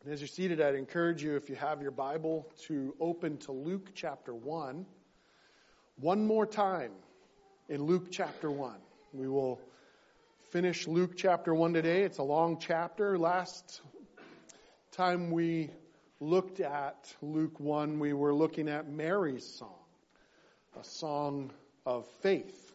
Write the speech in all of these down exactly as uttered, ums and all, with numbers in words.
And as you're seated, I'd encourage you, if you have your Bible, to open to Luke chapter one. One more time in Luke chapter one. We will finish Luke chapter one today. It's a long chapter. Last time we looked at Luke one, we were looking at Mary's song, a song of faith.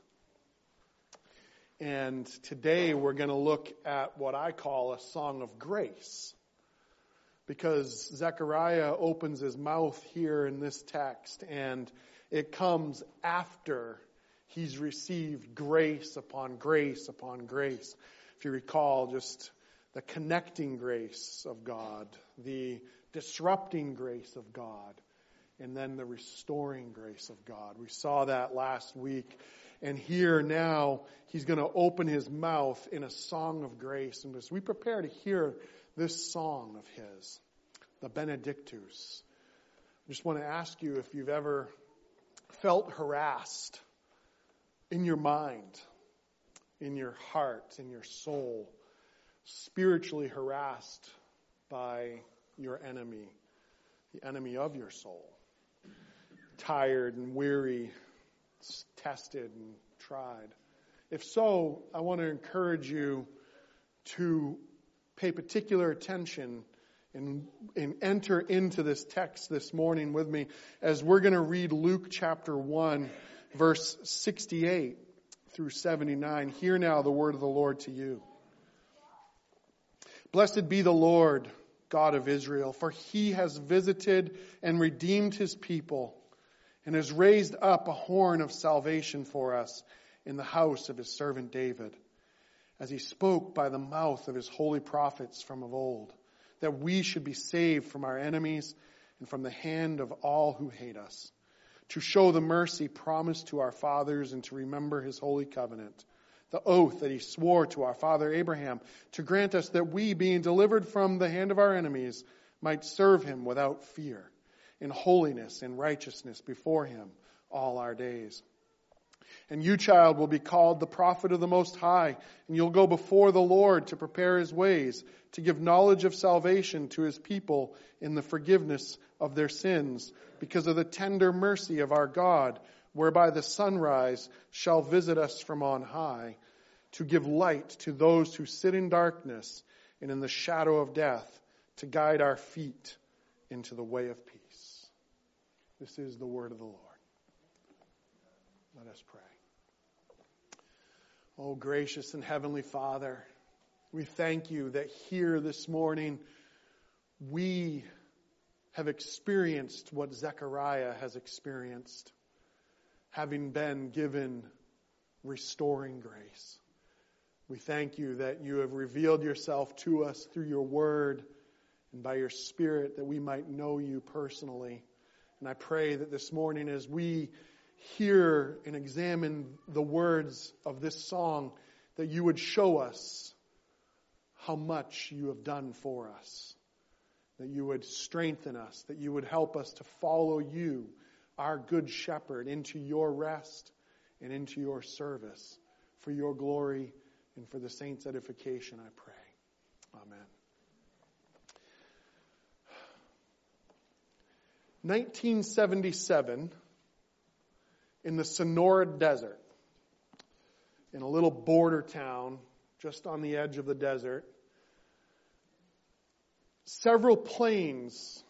And today we're going to look at what I call a song of grace. Because Zechariah opens his mouth here in this text, and it comes after he's received grace upon grace upon grace. If you recall, just the connecting grace of God, the disrupting grace of God, and then the restoring grace of God. We saw that last week. And here now, he's going to open his mouth in a song of grace. And as we prepare to hear this song of his, the Benedictus, I just want to ask you if you've ever felt harassed in your mind, in your heart, in your soul, spiritually harassed by your enemy, the enemy of your soul, tired and weary, tested and tried. If so, I want to encourage you to pay particular attention and, and enter into this text this morning with me as we're going to read Luke chapter one, verse sixty-eight through seventy-nine. Hear now the word of the Lord to you. Blessed be the Lord, God of Israel, for he has visited and redeemed his people and has raised up a horn of salvation for us in the house of his servant David, as he spoke by the mouth of his holy prophets from of old, that we should be saved from our enemies and from the hand of all who hate us, to show the mercy promised to our fathers and to remember his holy covenant, the oath that he swore to our father Abraham, to grant us that we, being delivered from the hand of our enemies, might serve him without fear, in holiness and righteousness before him all our days. And you, child, will be called the prophet of the Most High, and you'll go before the Lord to prepare his ways, to give knowledge of salvation to his people in the forgiveness of their sins, because of the tender mercy of our God, whereby the sunrise shall visit us from on high, to give light to those who sit in darkness and in the shadow of death, to guide our feet into the way of peace. This is the word of the Lord. Let us pray. Oh, gracious and heavenly Father, we thank you that here this morning we have experienced what Zechariah has experienced, having been given restoring grace. We thank you that you have revealed yourself to us through your word and by your Spirit, that we might know you personally. And I pray that this morning as we hear and examine the words of this song, that you would show us how much you have done for us, that you would strengthen us, that you would help us to follow you, our good shepherd, into your rest and into your service, for your glory and for the saints' edification, I pray. Amen. nineteen seventy-seven, in the Sonora Desert, in a little border town just on the edge of the desert, several planes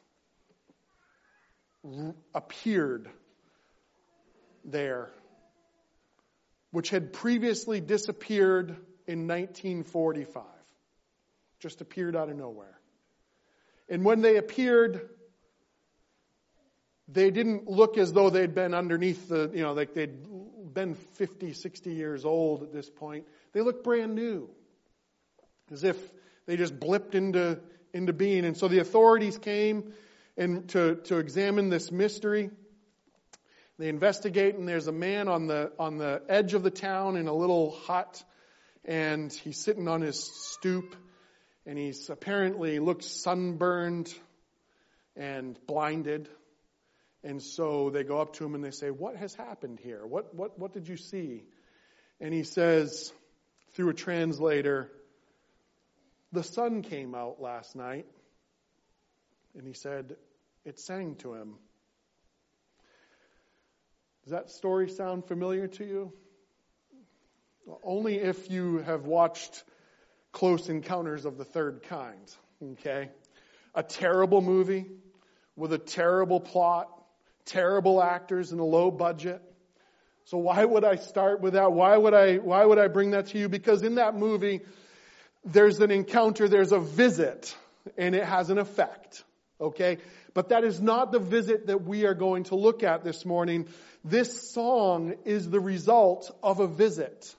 r- appeared there, which had previously disappeared in nineteen forty-five. Just appeared out of nowhere. And when they appeared, they didn't look as though they'd been underneath the, you know, like they'd been fifty, sixty years old at this point. They looked brand new. As if they just blipped into, into being. And so the authorities came and to, to examine this mystery. They investigate, and there's a man on the, on the edge of the town in a little hut, and he's sitting on his stoop, and he's apparently looks sunburned and blinded. And so they go up to him and they say, "What has happened here? What, what, what did you see?" And he says, through a translator, "The sun came out last night And he said, it sang to him. Does that story sound familiar to you? Well, only if you have watched Close Encounters of the Third Kind. Okay? A terrible movie with a terrible plot, terrible actors and a low budget. So why would I start with that? Why would I, why would I bring that to you? Because in that movie, there's an encounter, there's a visit, and it has an effect. Okay? But that is not the visit that we are going to look at this morning. This song is the result of a visit.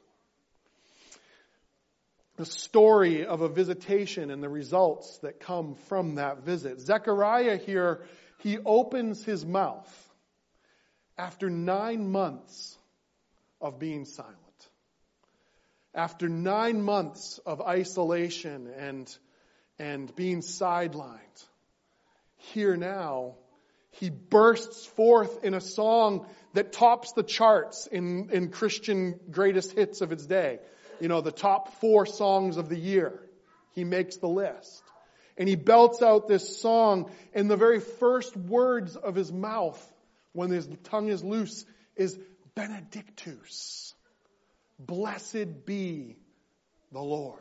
The story of a visitation and the results that come from that visit. Zechariah here, he opens his mouth after nine months of being silent. After nine months of isolation and, and being sidelined. Here now, he bursts forth in a song that tops the charts in, in Christian greatest hits of its day. You know, the top four songs of the year. He makes the list. And he belts out this song, and the very first words of his mouth, when his tongue is loose, is Benedictus. Blessed be the Lord.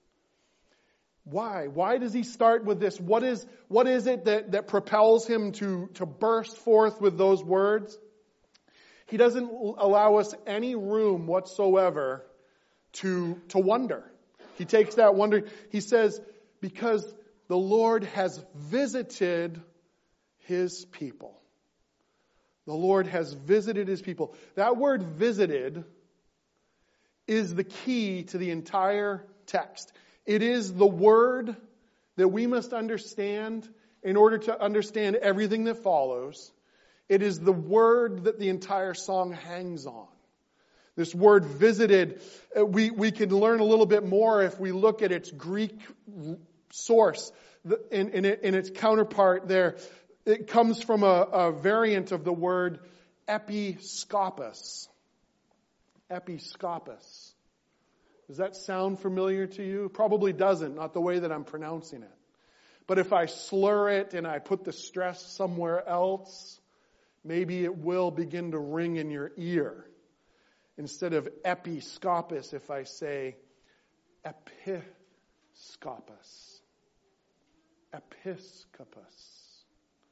Why? Why does he start with this? What is, what is it that, that propels him to, to burst forth with those words? He doesn't allow us any room whatsoever to, to wonder. He takes that wonder. He says, because the Lord has visited his people. The Lord has visited his people. That word visited is the key to the entire text. It is the word that we must understand in order to understand everything that follows. It is the word that the entire song hangs on. This word visited, we, we can learn a little bit more if we look at its Greek source in, in, in its counterpart there. It comes from a, a variant of the word episkopos. Episkopos. Does that sound familiar to you? Probably doesn't, not the way that I'm pronouncing it. But if I slur it and I put the stress somewhere else, maybe it will begin to ring in your ear. Instead of episkopos, if I say episkopos. Episkopos.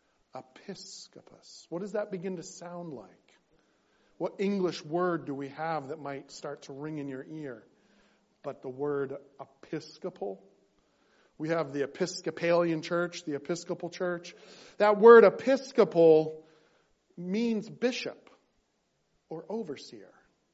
Episkopos. What does that begin to sound like? What English word do we have that might start to ring in your ear? But the word Episcopal. We have the Episcopalian church, the Episcopal church. That word Episcopal means bishop or overseer.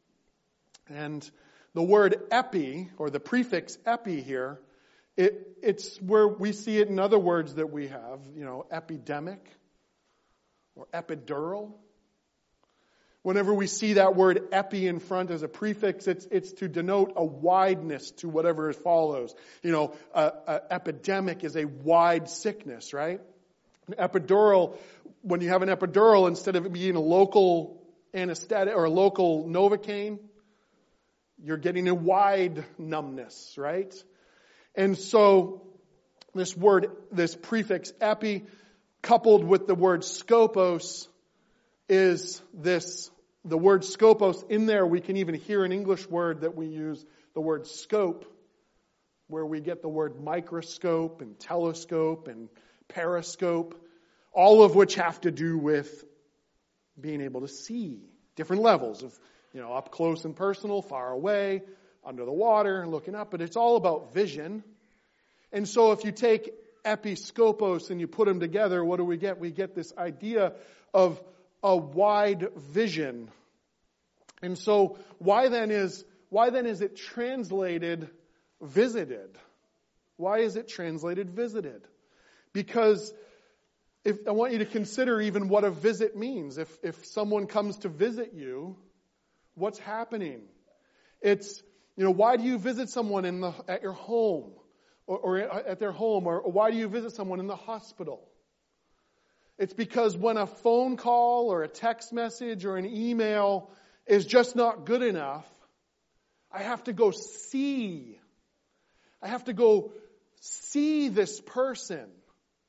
And the word epi, or the prefix epi here, it, it's where we see it in other words that we have, you know, epidemic or epidural. Whenever we see that word epi in front as a prefix, it's it's to denote a wideness to whatever follows. You know, a, a epidemic is a wide sickness, right? An epidural, when you have an epidural, instead of it being a local anesthetic or a local Novocaine, you're getting a wide numbness, right? And so this word, this prefix epi, coupled with the word scopos, is this, the word scopos. In there we can even hear an English word that we use, the word scope, where we get the word microscope and telescope and periscope, all of which have to do with being able to see different levels of, you know, up close and personal, far away, under the water, looking up, but it's all about vision. And so if you take episcopos and you put them together, what do we get? We get this idea of a wide vision. And so why then is why then is it translated visited? Why is it translated visited? Because if I want you to consider even what a visit means. If if someone comes to visit you, what's happening? It's, you know, why do you visit someone in the at your home or, or at their home, or, or why do you visit someone in the hospital? It's because when a phone call or a text message or an email is just not good enough, I have to go see. I have to go see this person.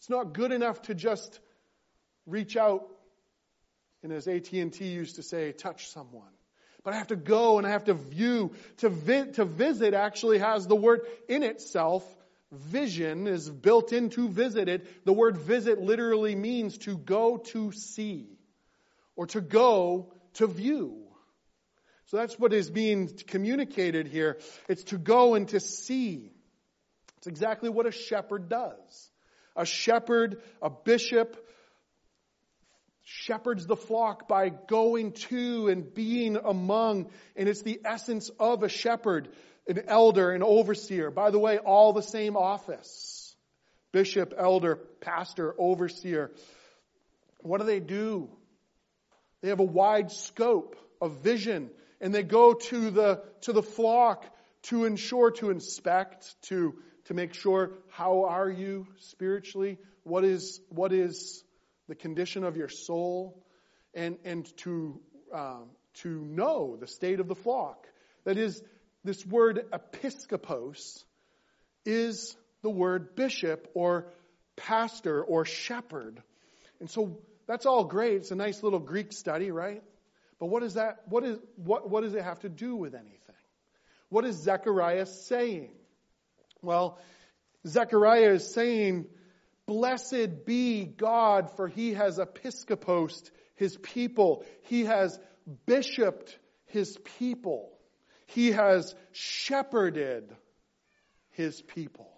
It's not good enough to just reach out and, as A T and T used to say, touch someone. But I have to go and I have to view. To, vi- to visit actually has the word in itself. Vision is built into visited. The word visit literally means to go to see or to go to view. So that's what is being communicated here. It's to go and to see. It's exactly what a shepherd does. A shepherd, a bishop, shepherds the flock by going to and being among. And it's the essence of a shepherd, an elder, an overseer. By the way, all the same office. Bishop, elder, pastor, overseer. What do they do? They have a wide scope of vision. And they go to the to the flock to ensure, to inspect, to, to make sure, how are you spiritually? What is what is the condition of your soul? And and to um, to know the state of the flock. That is, this word episkopos is the word bishop or pastor or shepherd. And so that's all great. It's a nice little Greek study, right? But what is that? What is what? What does it have to do with anything? What is Zechariah saying? Well, Zechariah is saying, "Blessed be God, for He has episkoposed His people. He has bishoped His people. He has shepherded His people.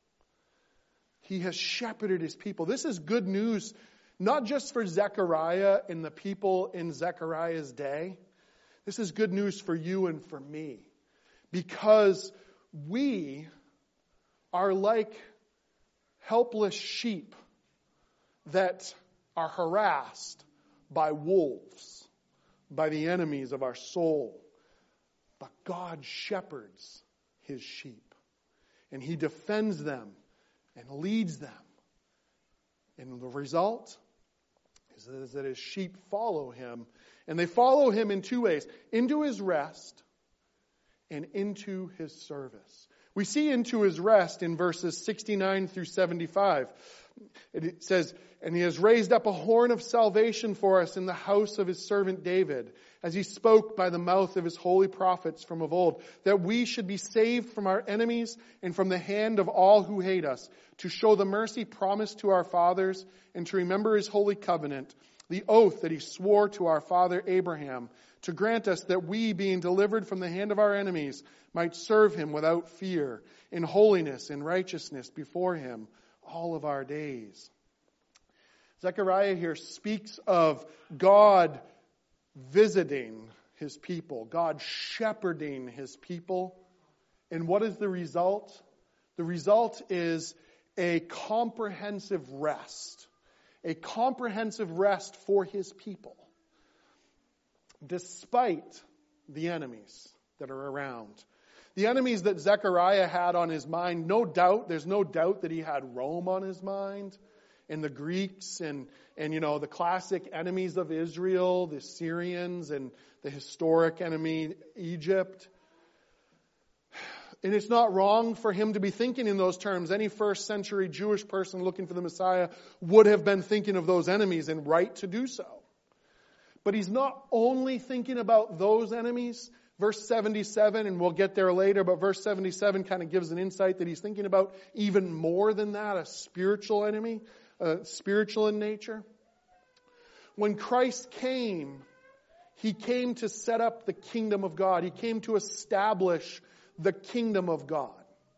He has shepherded His people." This is good news. Not just for Zechariah and the people in Zechariah's day. This is good news for you and for me. Because we are like helpless sheep that are harassed by wolves, by the enemies of our soul. But God shepherds His sheep. And He defends them and leads them. And the result is that His sheep follow Him. And they follow Him in two ways. Into His rest and into His service. We see into His rest in verses sixty-nine through seventy-five. It says, "And He has raised up a horn of salvation for us in the house of His servant David, as He spoke by the mouth of His holy prophets from of old, that we should be saved from our enemies and from the hand of all who hate us, to show the mercy promised to our fathers and to remember His holy covenant, the oath that He swore to our father Abraham, to grant us that we, being delivered from the hand of our enemies, might serve Him without fear, in holiness and righteousness before Him all of our days." Zechariah here speaks of God visiting His people, God shepherding His people. And what is the result? The result is a comprehensive rest. A comprehensive rest for His people. Despite the enemies that are around. The enemies that Zechariah had on his mind, no doubt, there's no doubt that he had Rome on his mind. And the Greeks and, and, you know, the classic enemies of Israel, the Syrians and the historic enemy, Egypt. And it's not wrong for him to be thinking in those terms. Any first century Jewish person looking for the Messiah would have been thinking of those enemies, and right to do so. But he's not only thinking about those enemies. Verse seventy-seven, and we'll get there later, but verse seventy-seven kind of gives an insight that he's thinking about even more than that, a spiritual enemy, uh, spiritual in nature. When Christ came, He came to set up the kingdom of God. He came to establish the kingdom of God.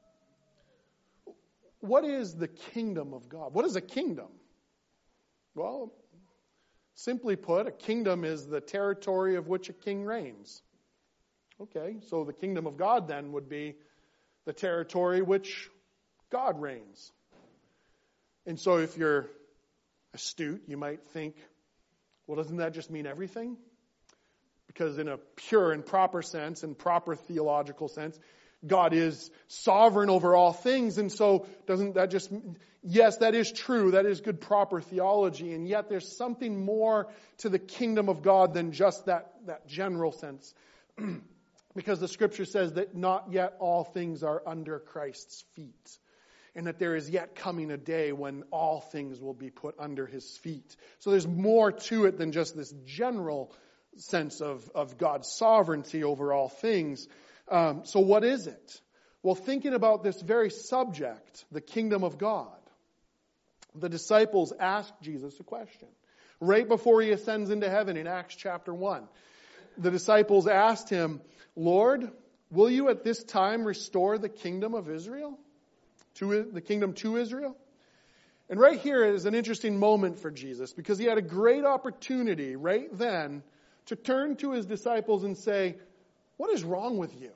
What is the kingdom of God? What is a kingdom? Well, simply put, a kingdom is the territory of which a king reigns. Okay, so the kingdom of God then would be the territory which God reigns. And so if you're astute, you might think, well, doesn't that just mean everything? Because in a pure and proper sense, and proper theological sense, God is sovereign over all things. And so doesn't that just, yes, that is true. That is good proper theology. And yet there's something more to the kingdom of God than just that, that general sense. Because the scripture says that not yet all things are under Christ's feet. and that there is yet coming a day when all things will be put under his feet. So there's more to it than just this general sense of, of God's sovereignty over all things. Um, so what is it? Well, thinking about this very subject, the kingdom of God, the disciples asked Jesus a question. Right before he ascends into heaven in Acts chapter one, the disciples asked him, Lord, will you at this time restore the kingdom of Israel? To the kingdom to Israel? And right here is an interesting moment for Jesus, because he had a great opportunity right then to turn to his disciples and say, what is wrong with you?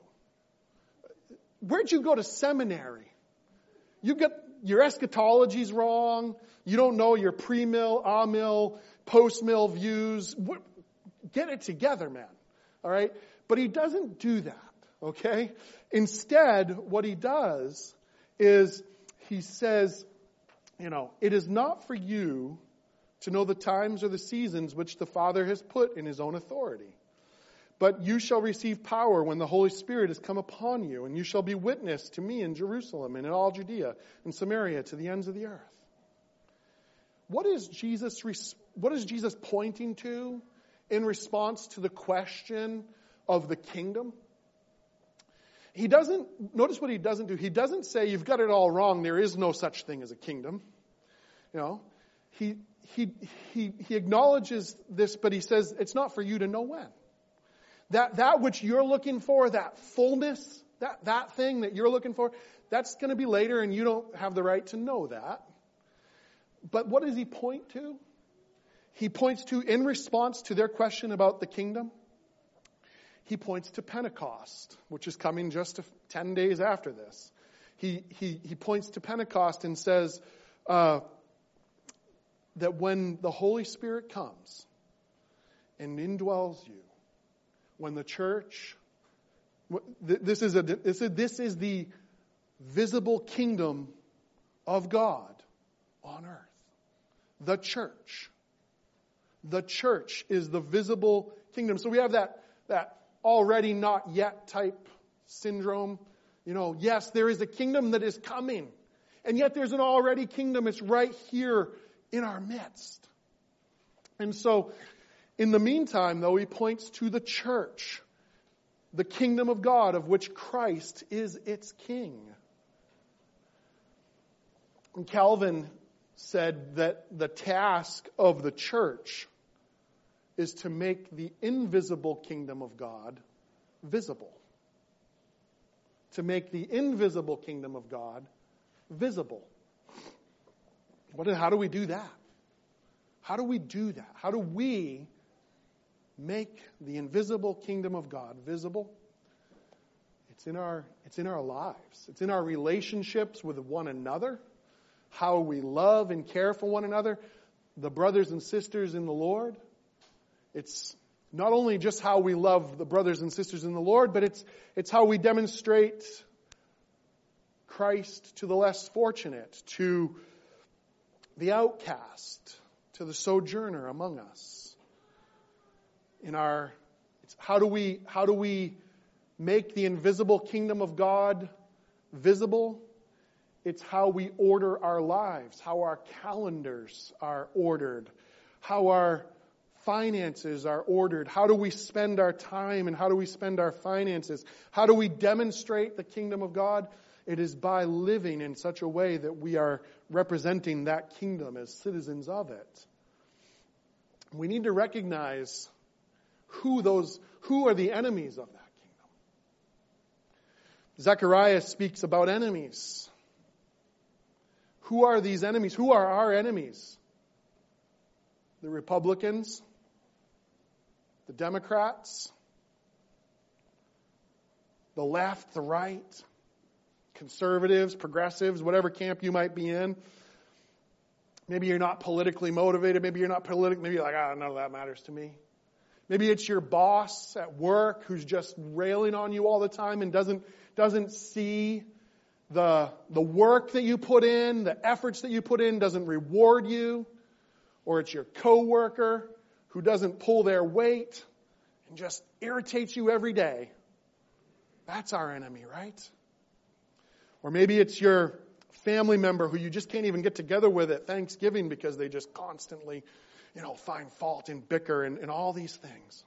Where'd you go to seminary? You got your eschatology's wrong. You don't know your pre-mill, a-mill, post-mill views. Get it together, man. All right? But he doesn't do that, okay? Instead, what he does is he says, you know, it is not for you to know the times or the seasons which the Father has put in his own authority. But you shall receive power when the Holy Spirit has come upon you, and you shall be witness to me in Jerusalem and in all Judea and Samaria to the ends of the earth. What is Jesus, what is Jesus pointing to in response to the question of the kingdom? He doesn't, notice what he doesn't do. He doesn't say, you've got it all wrong, there is no such thing as a kingdom. You know, he, he, he, he acknowledges this, but he says, it's not for you to know when. That, that which you're looking for, that fullness, that, that thing that you're looking for, that's going to be later, and you don't have the right to know that. But what does he point to? He points to, in response to their question about the kingdom, he points to Pentecost, which is coming just ten days after this. He, he, he points to Pentecost and says uh, that when the Holy Spirit comes and indwells you, when the church, this is, a, this is, this is the visible kingdom of God on earth. The church. The church is the visible kingdom. So we have that, that already not yet type syndrome. You know, yes, there is a kingdom that is coming. And yet there's an already kingdom. It's right here in our midst. And so, in the meantime, though, he points to the church, the kingdom of God, of which Christ is its king. And Calvin said that the task of the church is to make the invisible kingdom of God visible. To make the invisible kingdom of God visible. What, how do we do that? How do we do that? How do we make the invisible kingdom of God visible? It's in our, it's in our lives. It's in our relationships with one another. How we love and care for one another. The brothers and sisters in the Lord. It's not only just how we love the brothers and sisters in the Lord, but it's it's how we demonstrate Christ to the less fortunate, to the outcast, to the sojourner among us. In our, it's how do we how do we make the invisible kingdom of God visible? It's how we order our lives, how our calendars are ordered, how our finances are ordered. How do we spend our time and how do we spend our finances? How do we demonstrate the kingdom of God? It is by living in such a way that we are representing that kingdom as citizens of it. We need to recognize who those, who are the enemies of that kingdom. Zechariah speaks about enemies. Who are these enemies? Who are our enemies? The Republicans, the Democrats, the left, the right, conservatives, progressives, whatever camp you might be in. Maybe you're not politically motivated. Maybe you're not politically, maybe you're like, ah, none of that matters to me. Maybe it's your boss at work who's just railing on you all the time and doesn't, doesn't see the, the work that you put in, the efforts that you put in, doesn't reward you. Or it's your coworker who doesn't pull their weight and just irritates you every day. That's our enemy, right? Or maybe it's your family member who you just can't even get together with at Thanksgiving because they just constantly, you know, find fault and bicker and, and all these things.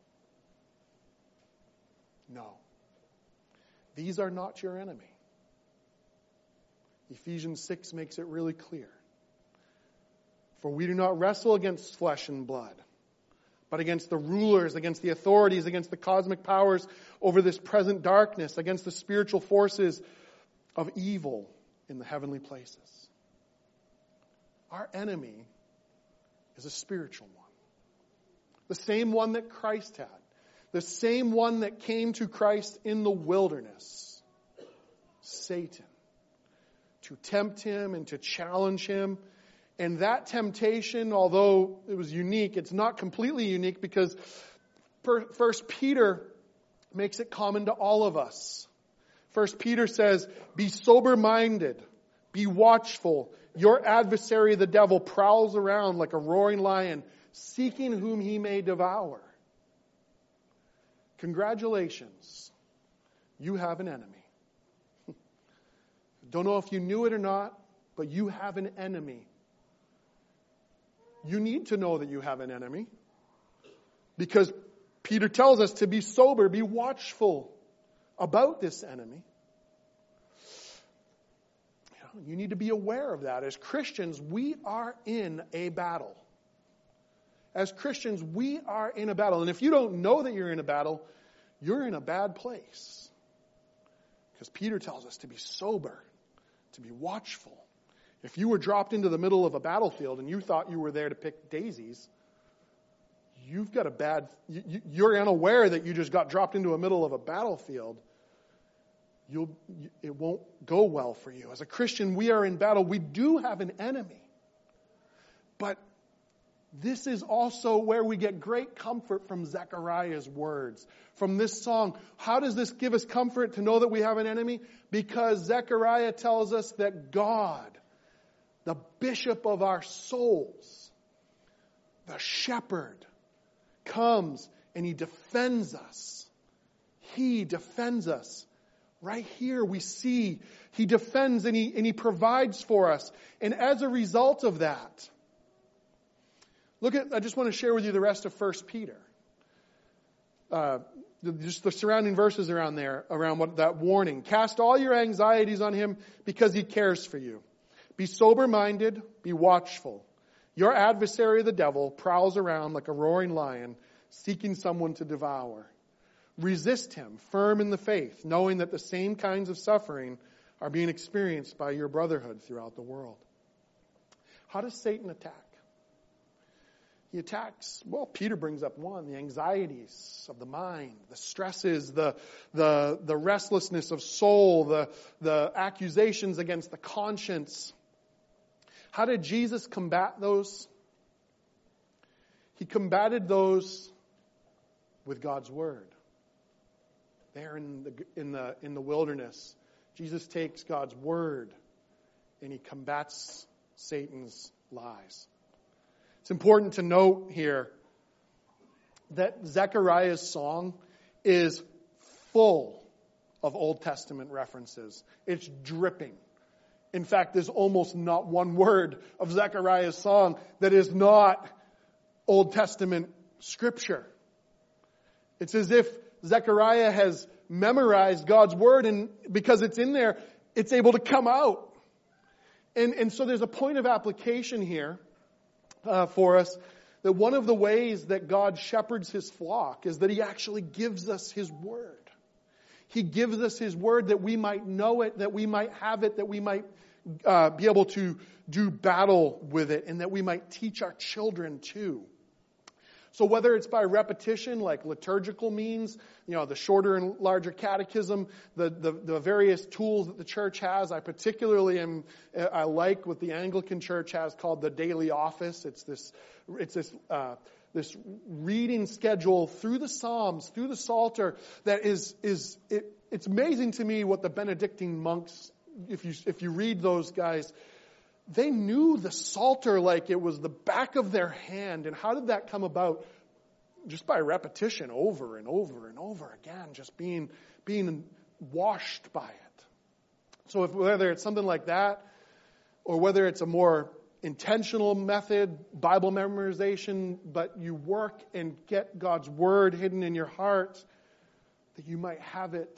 No. These are not your enemy. Ephesians six makes it really clear. For we do not wrestle against flesh and blood, but against the rulers, against the authorities, against the cosmic powers over this present darkness, against the spiritual forces of evil in the heavenly places. Our enemy is a spiritual one. The same one that Christ had. The same one that came to Christ in the wilderness. Satan. To tempt him and to challenge him. And that temptation, although it was unique, it's not completely unique because First Peter makes it common to all of us. First Peter says, be sober-minded, be watchful. Your adversary, the devil, prowls around like a roaring lion, seeking whom he may devour. Congratulations. You have an enemy. Don't know if you knew it or not, but you have an enemy. You need to know that you have an enemy because Peter tells us to be sober, be watchful about this enemy. You know, you need to be aware of that. As Christians, we are in a battle. As Christians, we are in a battle. And if you don't know that you're in a battle, you're in a bad place. Because Peter tells us to be sober, to be watchful. If you were dropped into the middle of a battlefield and you thought you were there to pick daisies, you've got a bad, you, you're unaware that you just got dropped into the middle of a battlefield. You'll, it won't go well for you. As a Christian, we are in battle. We do have an enemy. But this is also where we get great comfort from Zechariah's words, from this song. How does this give us comfort to know that we have an enemy? Because Zechariah tells us that God, the bishop of our souls, the shepherd, comes and he defends us. He defends us. Right here we see he defends and he, and he provides for us. And as a result of that, look at, I just want to share with you the rest of First Peter. Uh, just the surrounding verses around there, around what that warning. Cast all your anxieties on him because he cares for you. Be sober-minded, be watchful. Your adversary, the devil, prowls around like a roaring lion, seeking someone to devour. Resist him, firm in the faith, knowing that the same kinds of suffering are being experienced by your brotherhood throughout the world. How does Satan attack? He attacks, well, Peter brings up one, the anxieties of the mind, the stresses, the, the, the restlessness of soul, the, the accusations against the conscience. How did Jesus combat those? He combated those with God's Word. There in the, in the, in the wilderness, Jesus takes God's Word and he combats Satan's lies. It's important to note here that Zechariah's song is full of Old Testament references. It's dripping. In fact, there's almost not one word of Zechariah's song that is not Old Testament scripture. It's as if Zechariah has memorized God's word, and because it's in there, it's able to come out. And, and so there's a point of application here uh, for us, that one of the ways that God shepherds his flock is that he actually gives us his word. He gives us his word that we might know it, that we might have it, that we might uh, be able to do battle with it, and that we might teach our children too. So whether it's by repetition, like liturgical means, you know, the shorter and larger catechism, the, the, the various tools that the church has, I particularly am, I like what the Anglican Church has called the daily office. It's this, it's this, uh, this reading schedule through the Psalms, through the Psalter that is, is, it, it's amazing to me what the Benedictine monks, if you, if you read those guys, they knew the Psalter like it was the back of their hand. And how did that come about? Just by repetition over and over and over again, just being, being washed by it. So if, whether it's something like that, or whether it's a more intentional method, Bible memorization, but you work and get God's Word hidden in your heart, that you might have it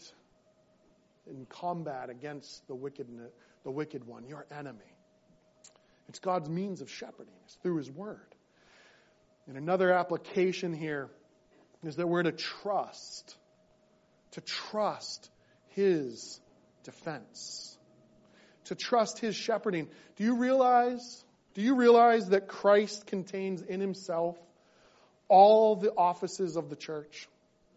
in combat against the wicked, the wicked one, your enemy. It's God's means of shepherding. It's through His Word. And another application here is that we're to trust, to trust His defense, to trust His shepherding. Do you realize, do you realize that Christ contains in Himself all the offices of the church?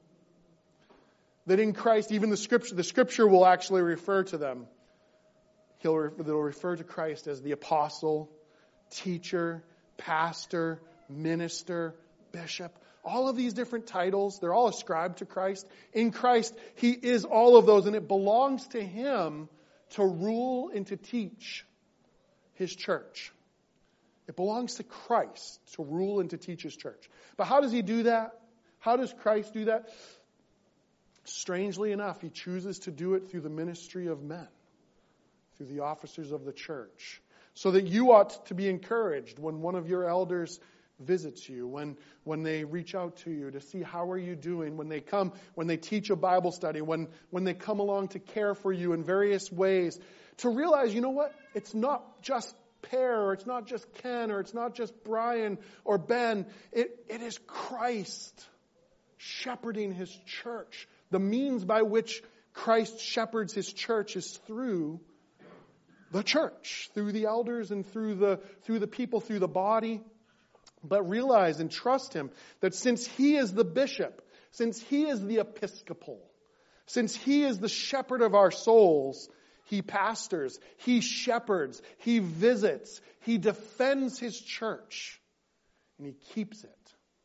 That in Christ, even the Scripture, the Scripture will actually refer to them. He'll, it'll refer to Christ as the apostle, teacher, pastor, minister, bishop. All of these different titles, they're all ascribed to Christ. In Christ, He is all of those, and it belongs to Him to rule and to teach His church. It belongs to Christ to rule and to teach His church. But how does He do that? How does Christ do that? Strangely enough, He chooses to do it through the ministry of men, through the officers of the church, so that you ought to be encouraged when one of your elders visits you, when when they reach out to you to see how are you doing, when they come, when they teach a Bible study, when when they come along to care for you in various ways, to realize, you know what? It's not just Per, or it's not just Ken, or it's not just Brian or Ben. It it is Christ shepherding His church. The means by which Christ shepherds His church is through the church, through the elders and through the through the people, through the body. But realize and trust Him that since He is the bishop, since He is the episcopal, since He is the shepherd of our souls, He pastors, He shepherds, He visits, He defends His church, and He keeps it.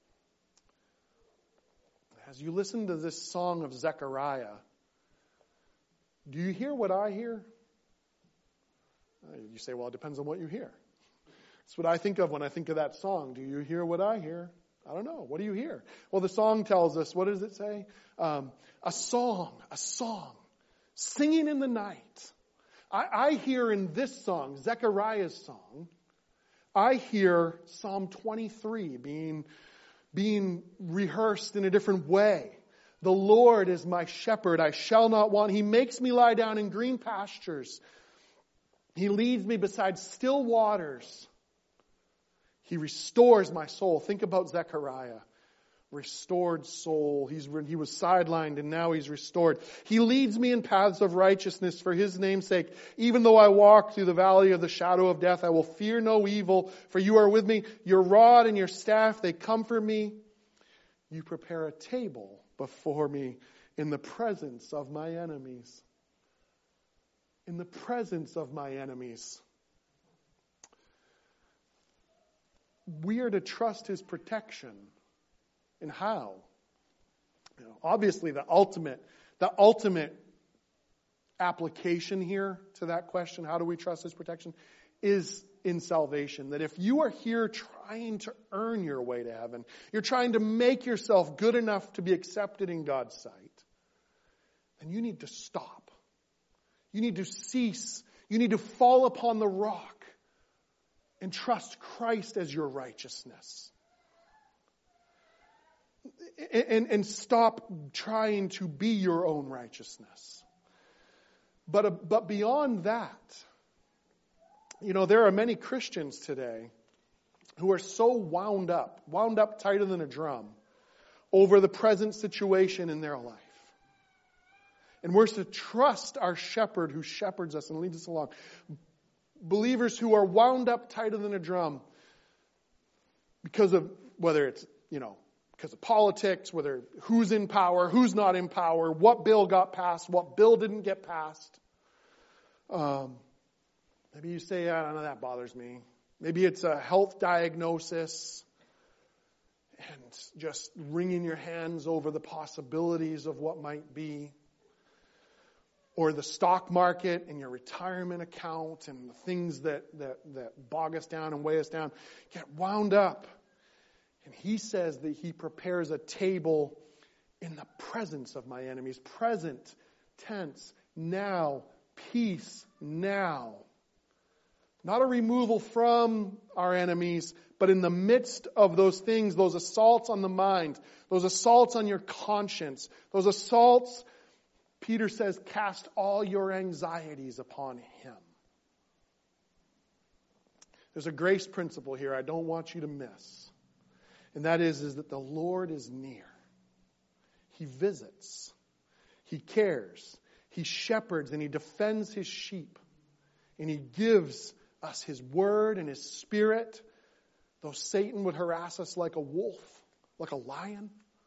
As you listen to this song of Zechariah, do you hear what I hear? You say, well, it depends on what you hear. That's what I think of when I think of that song. Do you hear what I hear? I don't know. What do you hear? Well, the song tells us, what does it say? Um, a song, a song, singing in the night. I, I hear in this song, Zechariah's song, I hear Psalm twenty-three being, being rehearsed in a different way. The Lord is my shepherd, I shall not want. He makes me lie down in green pastures. He leads me beside still waters. He restores my soul. Think about Zechariah. Restored soul. He's, he was sidelined and now he's restored. He leads me in paths of righteousness for His name's sake. Even though I walk through the valley of the shadow of death, I will fear no evil, for You are with me. Your rod and Your staff, they comfort me. You prepare a table before me in the presence of my enemies. In the presence of my enemies. We are to trust His protection. And how? You know, obviously, the ultimate, the ultimate application here to that question, how do we trust His protection, is in salvation. That if you are here trying to earn your way to heaven, you're trying to make yourself good enough to be accepted in God's sight, then you need to stop. You need to cease. You need to fall upon the rock and trust Christ as your righteousness. And, and, and stop trying to be your own righteousness. But, uh, but beyond that, you know, there are many Christians today who are so wound up, wound up tighter than a drum, over the present situation in their life. And we're to trust our shepherd who shepherds us and leads us along. Believers who are wound up tighter than a drum because of, whether it's, you know, because of politics, whether who's in power, who's not in power, what bill got passed, what bill didn't get passed. Um, maybe you say, I don't know, that bothers me. Maybe it's a health diagnosis and just wringing your hands over the possibilities of what might be. Or the stock market and your retirement account and the things that, that, that bog us down and weigh us down. Get wound up. And He says that He prepares a table in the presence of my enemies. Present tense. Now, peace now. Not a removal from our enemies, but in the midst of those things, those assaults on the mind, those assaults on your conscience, those assaults, Peter says, cast all your anxieties upon Him. There's a grace principle here I don't want you to miss. And that is, is that the Lord is near. He visits. He cares. He shepherds and He defends His sheep. And He gives us His word and His Spirit. Though Satan would harass us like a wolf, like a lion,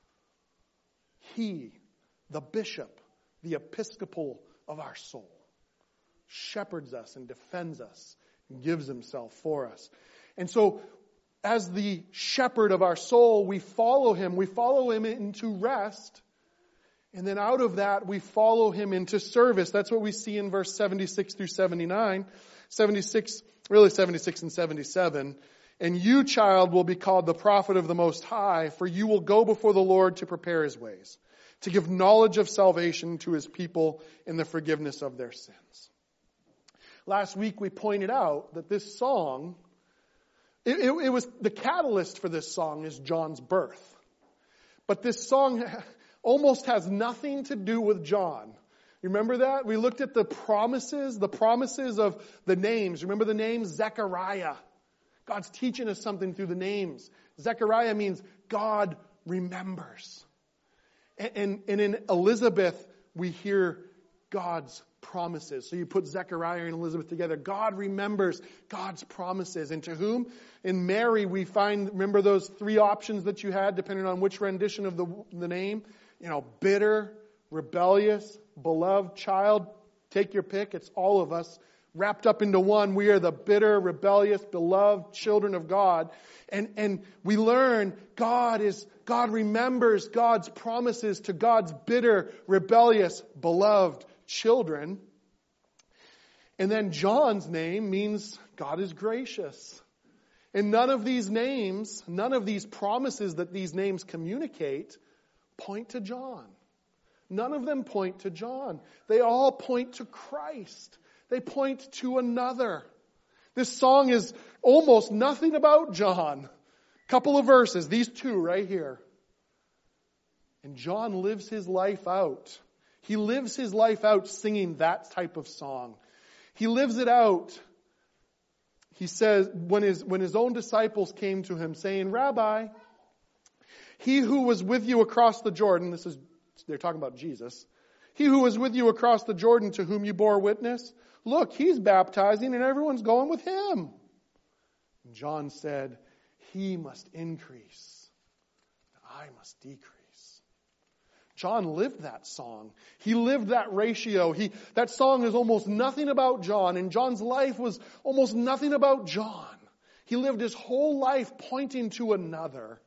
He, the bishop, the episcopal of our soul, shepherds us and defends us and gives Himself for us. And so, as the shepherd of our soul, we follow Him. We follow Him into rest. And then out of that, we follow Him into service. That's what we see in verse seventy-six through seventy-nine. seventy-six, really seventy-six and seventy-seven. And you, child, will be called the prophet of the Most High, for you will go before the Lord to prepare His ways, to give knowledge of salvation to His people in the forgiveness of their sins. Last week we pointed out that this song, it, it, it was the catalyst for this song is John's birth. But this song almost has nothing to do with John. You remember that? We looked at the promises, the promises of the names. Remember the name Zechariah? God's teaching us something through the names. Zechariah means God remembers. And, and, and in Elizabeth, we hear God's promises. So you put Zechariah and Elizabeth together. God remembers God's promises. And to whom? In Mary, we find, remember those three options that you had, depending on which rendition of the, the name? You know, bitter, rebellious, beloved child. Take your pick. It's all of us. Wrapped up into one, we are the bitter, rebellious, beloved children of God. And, and we learn God is, God remembers God's promises to God's bitter, rebellious, beloved children. And then John's name means God is gracious. And none of these names, none of these promises that these names communicate point to John. None of them point to John. They all point to Christ. They point to another. This song is almost nothing about John. Couple of verses, these two right here. And John lives his life out. He lives his life out singing that type of song. He lives it out. He says, when his, when his own disciples came to him saying, Rabbi, he who was with you across the Jordan, this is, they're talking about Jesus. He who was with you across the Jordan to whom you bore witness, look, he's baptizing and everyone's going with him. And John said, he must increase, I must decrease. John lived that song. He lived that ratio. He, that song is almost nothing about John, and John's life was almost nothing about John. He lived his whole life pointing to another.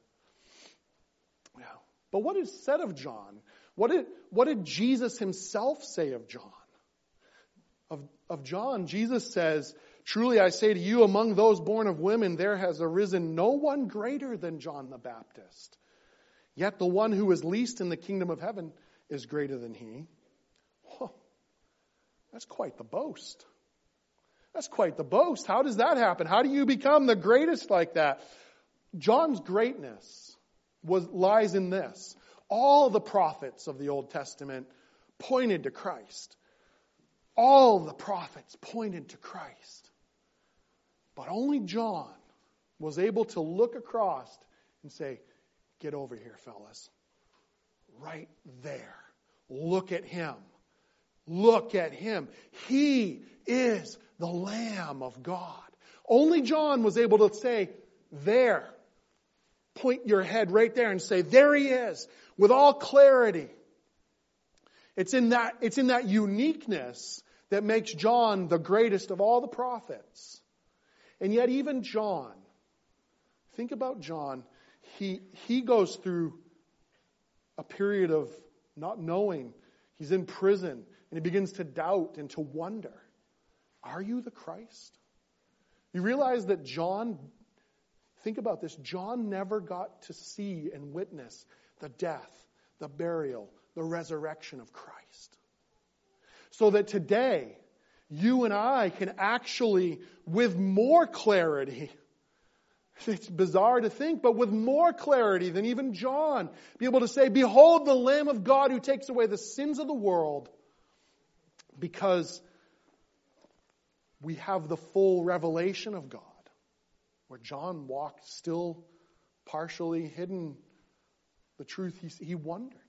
Yeah. But what is said of John? What did, what did Jesus himself say of John? Of, of John, Jesus says, truly I say to you, among those born of women, there has arisen no one greater than John the Baptist. Yet the one who is least in the kingdom of heaven is greater than he. Whoa, that's quite the boast. That's quite the boast. How does that happen? How do you become the greatest like that? John's greatness was lies in this. All the prophets of the Old Testament pointed to Christ. All the prophets pointed to Christ. But only John was able to look across and say, get over here, fellas. Right there. Look at him. Look at him. He is the Lamb of God. Only John was able to say, there. Point your head right there and say, there he is, with all clarity. It's in that, it's in that uniqueness that makes John the greatest of all the prophets. And yet even John, think about John, he, he goes through a period of not knowing. He's in prison and he begins to doubt and to wonder, are you the Christ? You realize that John, think about this, John never got to see and witness the death, the burial, the resurrection of Christ. So that today, you and I can actually, with more clarity, it's bizarre to think, but with more clarity than even John, be able to say, behold the Lamb of God who takes away the sins of the world, because we have the full revelation of God, where John walked still partially hidden the truth. He, he wondered.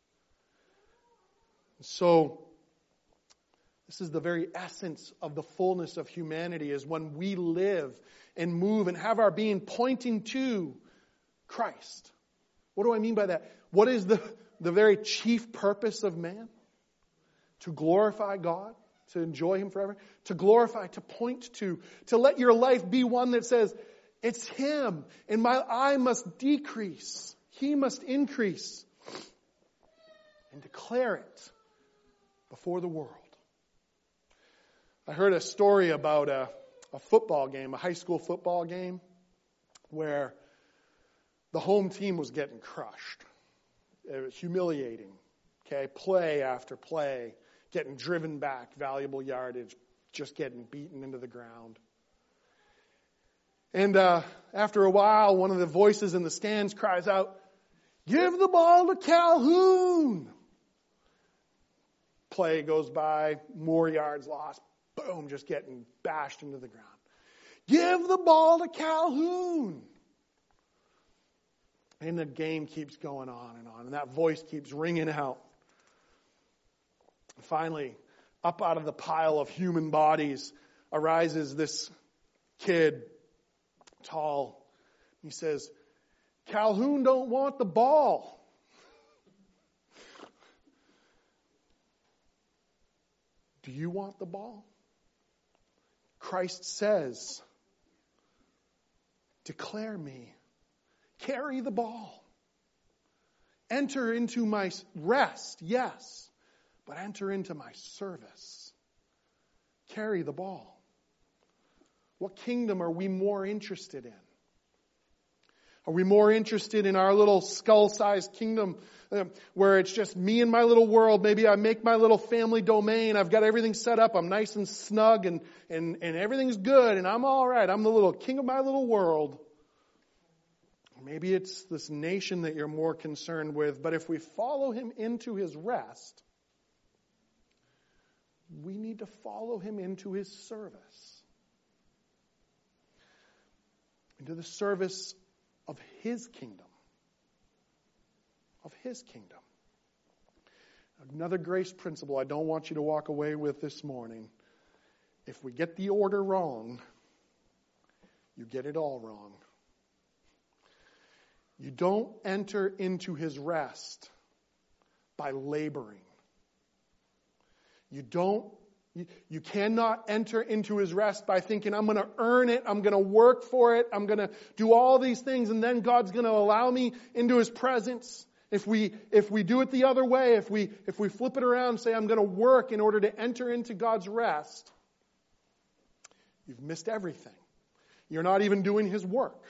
So, this is the very essence of the fullness of humanity, is when we live and move and have our being pointing to Christ. What do I mean by that? What is the, the very chief purpose of man? To glorify God, to enjoy Him forever, to glorify, to point to, to let your life be one that says, it's Him, and my I must decrease, He must increase, and declare it before the world. I heard a story about a, a football game, a high school football game, where the home team was getting crushed. It was humiliating. Okay, play after play, getting driven back, valuable yardage, just getting beaten into the ground. And uh, after a while, one of the voices in the stands cries out, "Give the ball to Calhoun!" Play goes by, more yards lost. Boom, just getting bashed into the ground. Give the ball to Calhoun. And the game keeps going on and on. And that voice keeps ringing out. And finally, up out of the pile of human bodies arises this kid, tall. He says, "Calhoun don't want the ball." Do you want the ball? Christ says, declare me. Carry the ball. Enter into my rest, yes, but enter into my service. Carry the ball. What kingdom are we more interested in? Are we more interested in our little skull-sized kingdom uh, where it's just me and my little world? Maybe I make my little family domain. I've got everything set up. I'm nice and snug and, and, and everything's good and I'm all right. I'm the little king of my little world. Or maybe it's this nation that you're more concerned with. But if we follow Him into His rest, we need to follow Him into His service. Into the service of His kingdom. Of His kingdom. Another grace principle I don't want you to walk away with this morning. If we get the order wrong, you get it all wrong. You don't enter into His rest by laboring. You don't You, you cannot enter into His rest by thinking, I'm going to earn it, I'm going to work for it, I'm going to do all these things, and then God's going to allow me into His presence. If we if we do it the other way, if we if we flip it around and say, I'm going to work in order to enter into God's rest, you've missed everything. You're not even doing His work.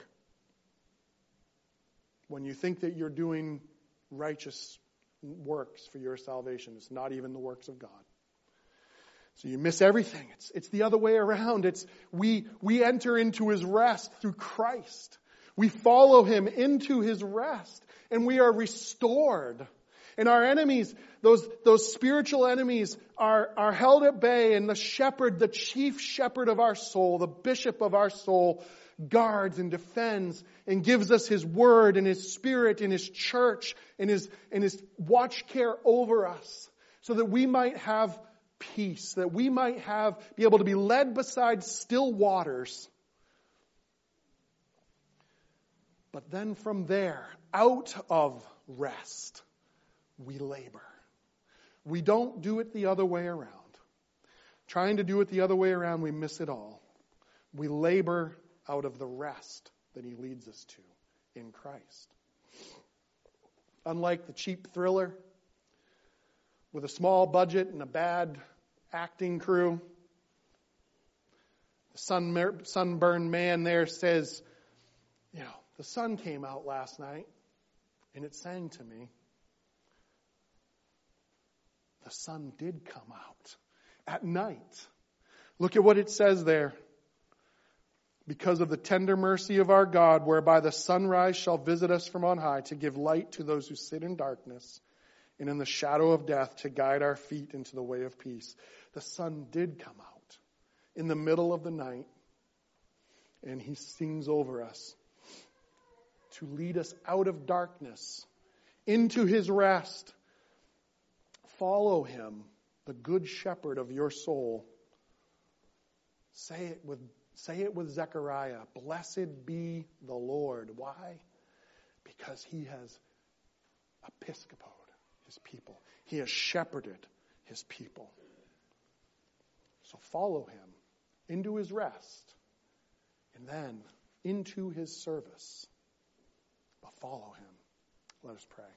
When you think that you're doing righteous works for your salvation, it's not even the works of God. So you miss everything. It's, it's the other way around. It's we, we enter into His rest through Christ. We follow Him into His rest. And we are restored. And our enemies, those, those spiritual enemies, are, are held at bay. And the shepherd, the chief shepherd of our soul, the bishop of our soul, guards and defends and gives us His word and His Spirit and His church and His, and His watch care over us, so that we might have peace, that we might have, be able to be led beside still waters. But then from there, out of rest, we labor. We don't do it the other way around. Trying to do it the other way around, we miss it all. We labor out of the rest that He leads us to in Christ. Unlike the cheap thriller with a small budget and a bad acting crew, the sun, sunburned man there says, you know, the sun came out last night and it sang to me. The sun did come out at night. Look at what it says there. Because of the tender mercy of our God, whereby the sunrise shall visit us from on high, to give light to those who sit in darkness, and in the shadow of death, to guide our feet into the way of peace. The sun did come out in the middle of the night, and he sings over us to lead us out of darkness into his rest. Follow him, the good shepherd of your soul. Say it with Say it with Zechariah. Blessed be the Lord. Why? Because he has episcopoed his people. He has shepherded his people. So follow him into his rest and then into his service. But follow him. Let us pray.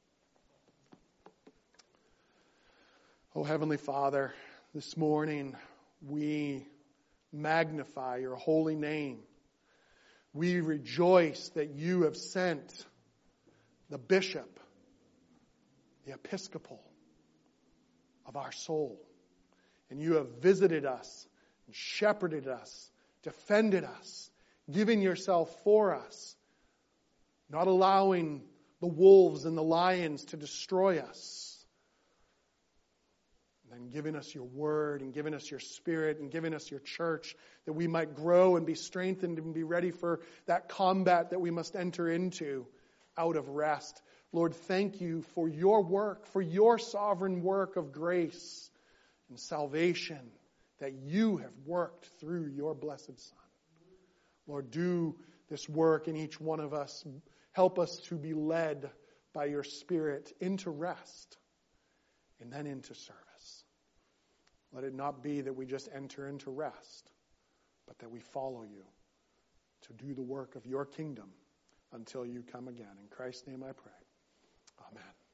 Oh, Heavenly Father, this morning we magnify your holy name. We rejoice that you have sent the bishop, the episcopal of our soul. And you have visited us, and shepherded us, defended us, giving yourself for us, not allowing the wolves and the lions to destroy us. And giving us your word and giving us your spirit and giving us your church, that we might grow and be strengthened and be ready for that combat that we must enter into out of rest. Lord, thank you for your work, for your sovereign work of grace and salvation that you have worked through your blessed Son. Lord, do this work in each one of us. Help us to be led by your Spirit into rest and then into service. Let it not be that we just enter into rest, but that we follow you to do the work of your kingdom until you come again. In Christ's name I pray. Amen.